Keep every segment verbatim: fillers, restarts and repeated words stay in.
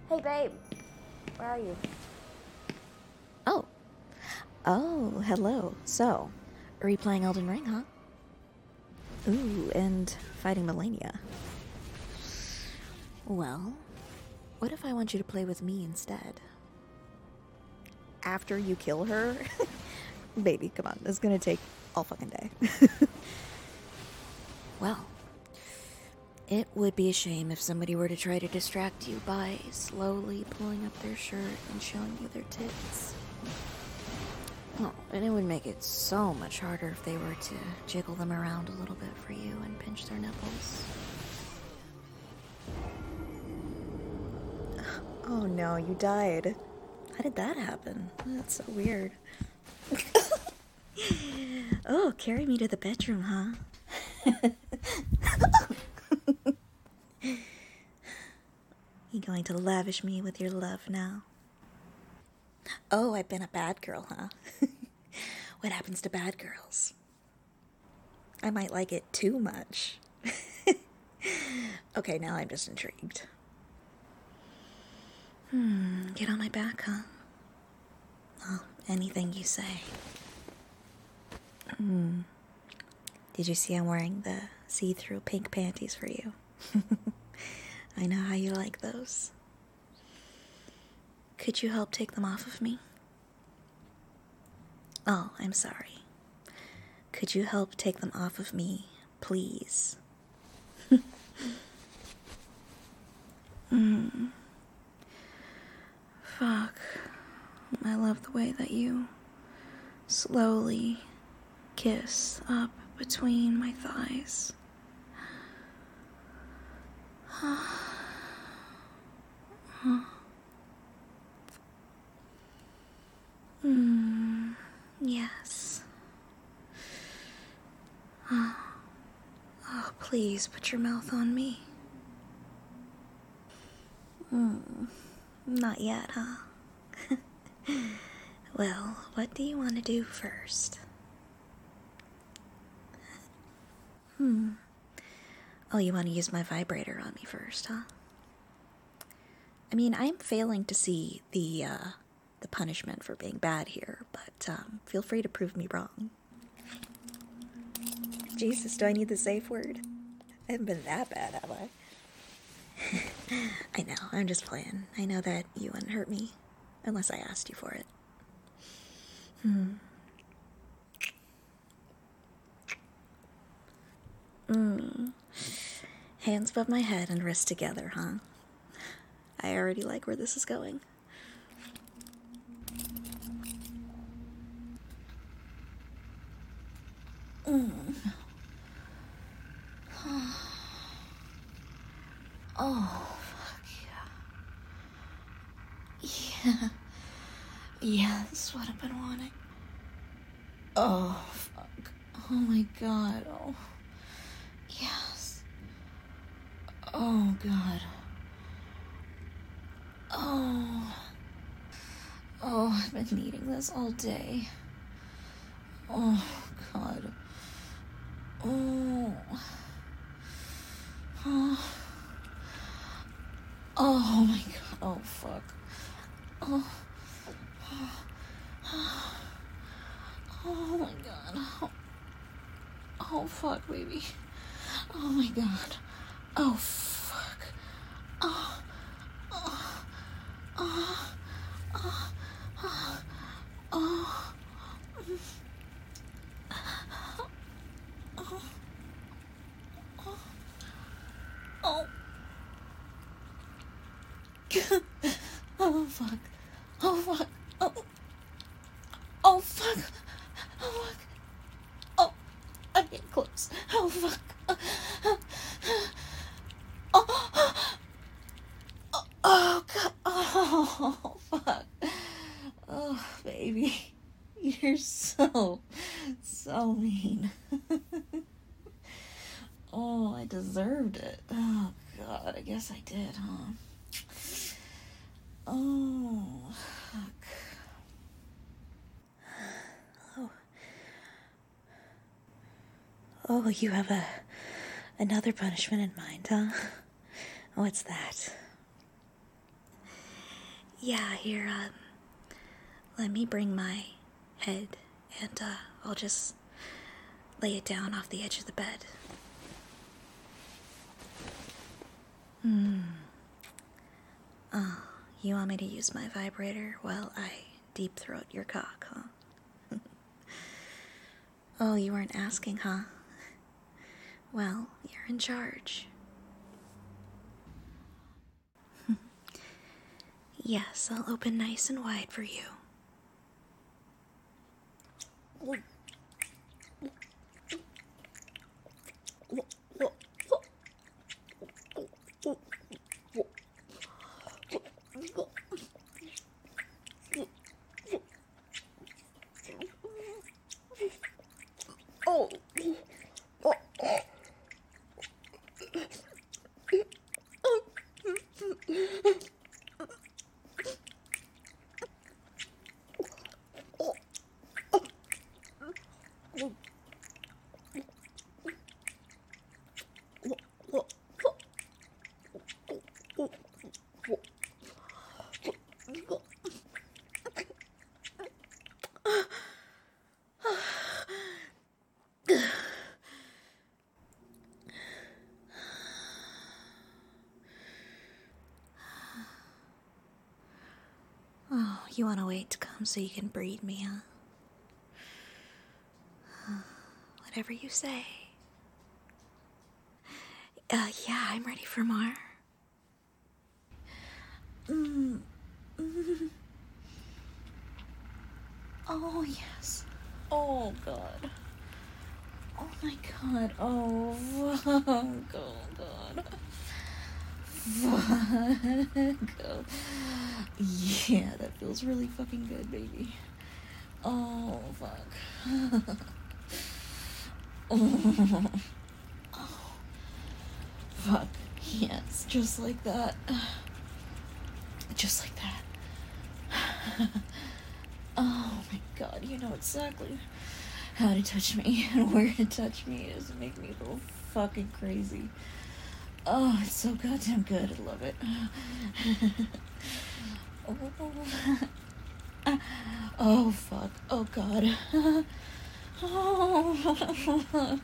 Hey, babe. Where are you? Oh. Oh, hello. So, are you playing Elden Ring, huh? Ooh, and fighting Melania. Well, what if I want you to play with me instead? After you kill her? Baby, come on. This is gonna take all fucking day. Well, it would be a shame if somebody were to try to distract you by slowly pulling up their shirt and showing you their tits. Oh, and it would make it so much harder if they were to jiggle them around a little bit for you and pinch their nipples. Oh no, you died. How did that happen? That's so weird. Oh, carry me to the bedroom, huh? You going to lavish me with your love now? Oh, I've been a bad girl, huh? What happens to bad girls? I might like it too much. Okay, now I'm just intrigued. Hmm, get on my back, huh? Well, anything you say. Hmm. Did you see I'm wearing the see-through pink panties for you? I know how you like those. Could you help take them off of me? Oh, I'm sorry. Could you help take them off of me, please? Hmm. Fuck. I love the way that you slowly kiss up between my thighs. Hmm. Yes. Oh. Oh, please put your mouth on me. Hmm. Not yet, huh? Well, what do you want to do first? Hmm. Oh, you want to use my vibrator on me first, huh? I mean, I'm failing to see the, uh, the punishment for being bad here, but, um, feel free to prove me wrong. Jesus, do I need the safe word? I haven't been that bad, have I? I know, I'm just playing. I know that you wouldn't hurt me, unless I asked you for it. Hmm. Mm. Hands above my head and wrists together, huh? I already like where this is going. Mm. Oh, fuck yeah. Yeah. Yeah, this is what I've been wanting. Oh, fuck. Oh my god. Oh. Yes. Oh, god. Oh. Oh, I've been needing this all day. Oh, god. Oh. Oh. Oh my god. Oh, fuck. Oh. Oh my god. Oh, oh fuck, baby. Oh my god. Oh, fuck. Oh. Oh. Oh. Oh. Oh. Oh. Oh. Oh. Oh, fuck. Oh, fuck. Oh. Oh, fuck. Oh, fuck. Oh, I'm getting close. Oh, fuck. Oh, oh, oh, God. Oh, fuck. Oh, baby. You're so, so mean. Oh, I deserved it. Oh, God. I guess I did, huh? Oh, fuck. Oh. Oh, you have a another punishment in mind, huh? What's that? yeah, here, um, let me bring my head, and, uh, I'll just lay it down off the edge of the bed. Hmm. Oh, you want me to use my vibrator while I deep throat your cock, huh? Oh, you weren't asking, huh? Well, you're in charge. Yes, I'll open nice and wide for you. Oh. Oh, you want to wait to come so you can breed me, huh? Whatever you say. Uh, yeah, I'm ready for more. Mm. Mm. Oh, yes. Oh, God. Oh, my God. Oh, fuck. Oh, God. Fuck. Oh. Yeah, that feels really fucking good, baby. Oh, fuck. Oh. Oh. Fuck. Yes, just like that. Just like that. Oh my God, you know exactly how to touch me and where to touch me. It doesn't make me go fucking crazy. Oh, it's so goddamn good. I love it. Oh, oh fuck. Oh, God. Oh.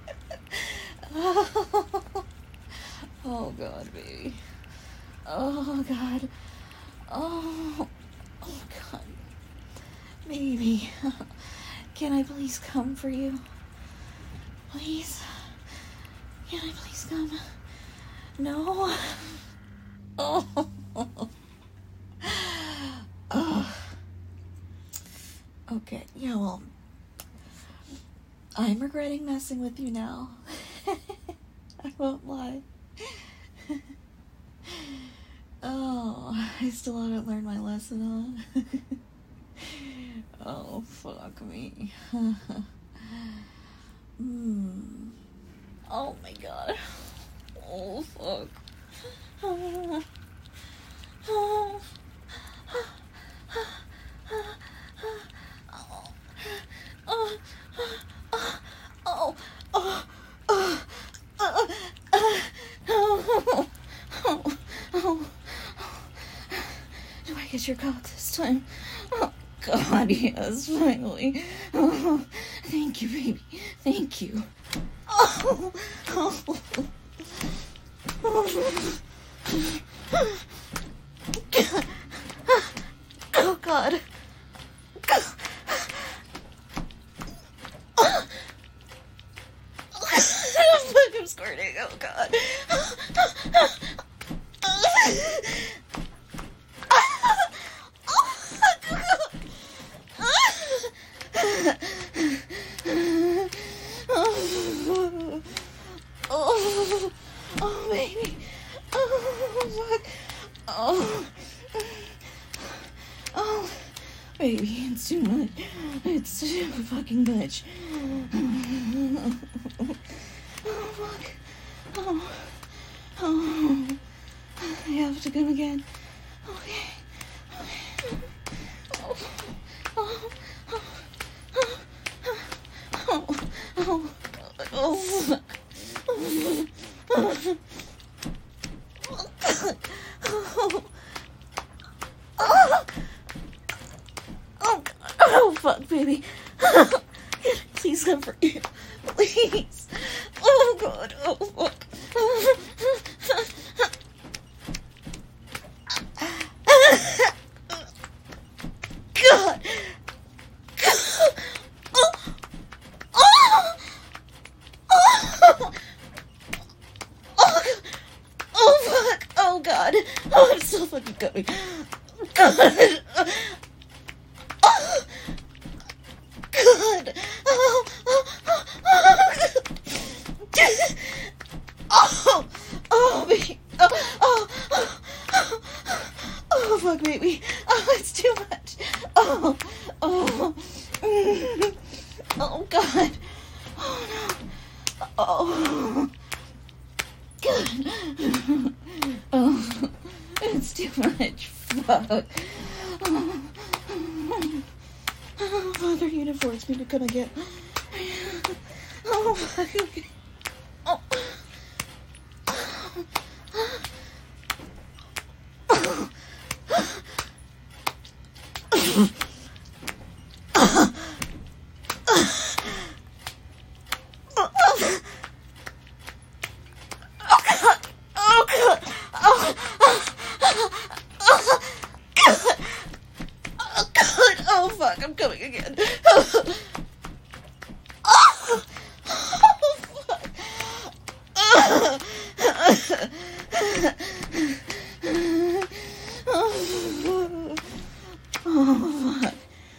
Oh, God, baby. Oh, God. Oh. Oh, God. Baby. Can I please come for you? Please? Can I please come? No? Oh. Oh. Okay, yeah, well, I'm regretting messing with you now. I won't lie. Oh, I still haven't learned my lesson, huh? Oh, fuck me. mm. Oh my God. Oh, fuck. Oh. Oh. Oh. Oh. Oh. Oh. Oh. Oh. Oh. Do I get your cock this time? Oh, God, yes, finally. Oh, thank you, baby. Thank you. Oh. Oh. Oh. Oh, God. I'm squirting. Oh, God. Oh, oh, baby. Oh, fuck. Oh. Oh, baby, it's too much. It's too fucking much. Oh, fuck. Oh. Oh. I have to come again. Okay. Okay. Oh. Oh. Oh. Oh. Oh. Oh. Fuck. Oh. Oh. Oh. Oh, oh, fuck, baby. Please come for you. Please. Oh, God. Oh, fuck. God. Oh. Oh. Oh. Oh. Oh, fuck. Oh, God. Oh, I'm so fucking coming. God. Oh. God. Oh. Oh. Oh. Oh. Oh, baby. Oh. Oh. Oh. Oh, fuck, baby. Oh, it's too much. Oh. Oh. Mm. Oh, God. Oh, no. Oh. God. Oh. It's too much. Fuck. Oh. Oh, Father, you didn't force me to come again. Oh, fuck. Okay. Oh. Oh, fuck, I'm coming again. Oh, oh, fuck. Oh, oh, fuck.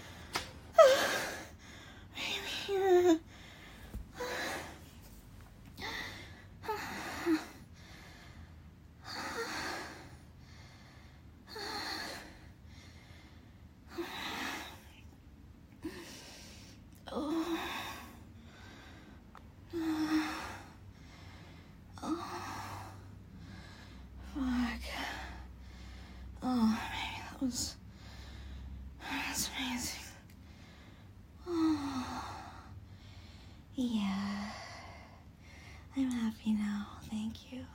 Oh, baby, that was, that was amazing. Oh, yeah, I'm happy now, thank you.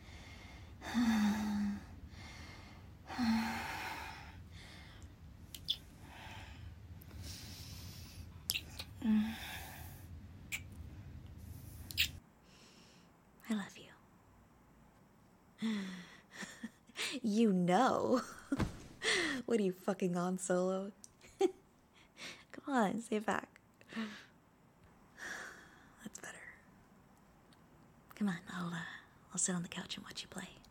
I love you. You know. What are you, fucking on Solo? Come on, say it back. That's better. Come on, I'll uh, I'll sit on the couch and watch you play.